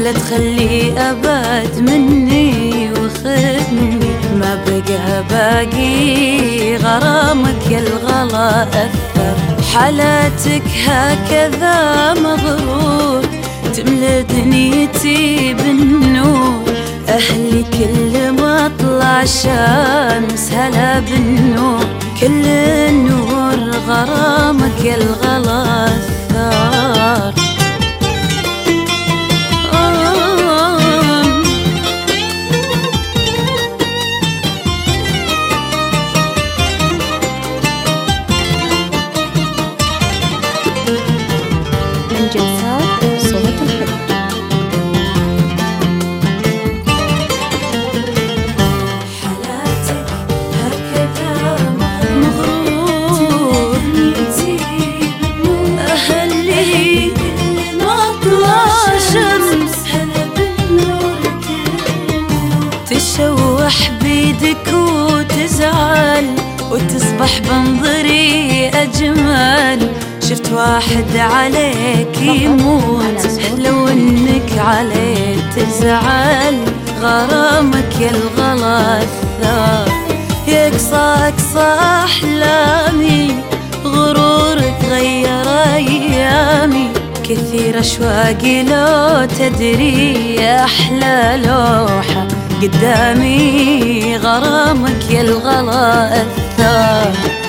ولا تخلي أبد مني وخذني، ما بقى باقي غرامك يا الغلا أثر. حالاتك هكذا مغرور، تملى دنيتي بالنور، أهلي كل ما طلع شمس هلا بالنور، كل النور غرامك يا الغلا أثر. من جلسات صوت الحب. حالاتك هكذا مغرور، أهلي ما طلع شمس هلا بالنور، تشوح بيدك وتزعل وتصبح بنظري أجمل. شفت واحد عليك يموت لو انك عليه تزعل، غرامك يا الغلا أثر. يقصى أقصى أحلامي، غرورك غير أيامي، كثير أشواقي لو تدري، أحلى لوحة قدامي غرامك يا الغلا أثر.